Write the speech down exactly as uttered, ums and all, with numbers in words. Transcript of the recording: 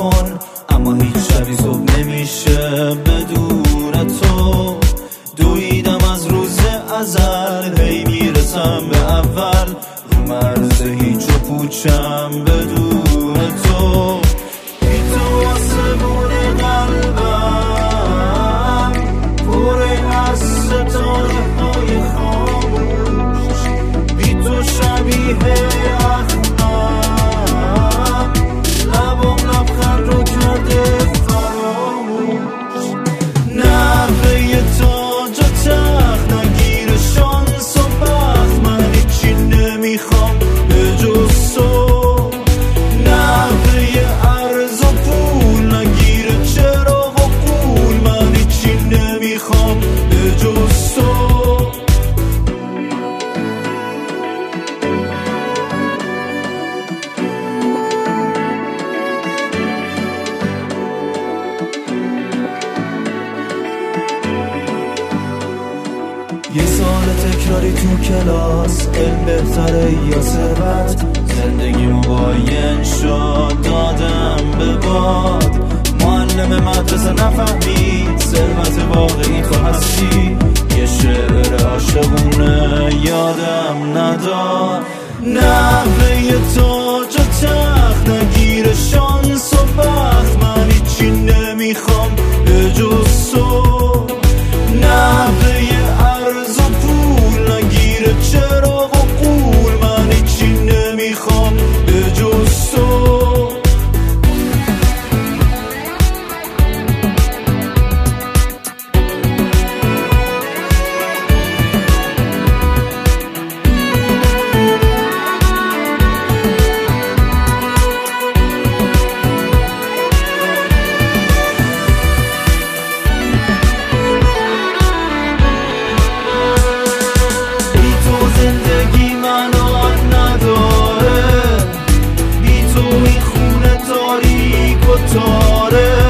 کن، اما هیچ شبی صبح نمیشه بدون تو. دویدم از روز ازل، هی میرسم به اول، رو مرز هیچ و پوچم بدون تو. بی تو آسمون قلبم پره از ستاره های خاموش، بی تو شبیه اخمم، لبم لبخند رو کرده فراموش. نحوه تاج و تخت نگیره شانس و بخت، من هیچی نمیخوام به جز تو. نحوه عرض و پول نگیره چراغ و قول، من هیچی نمیخوام به جز تو. یه سال تکراری تو کلاس، علم بهتره یا ثروت؟ زندگیمو باین شد دادم به باد. معلم مدرسه نفهمید ثروت واقعی تو هستی، یه شعر عاشقونه یادم نداد. نحوه تاج و تخت نگیره شانس و بخت، من هیچی نمیخوام به جز تو. نحوه عرض و پول نگیره چراغ و قول، من هیچی نمیخوام به جز تو. زندگی منو نداره، بی تو این خونه تاریک و تاره.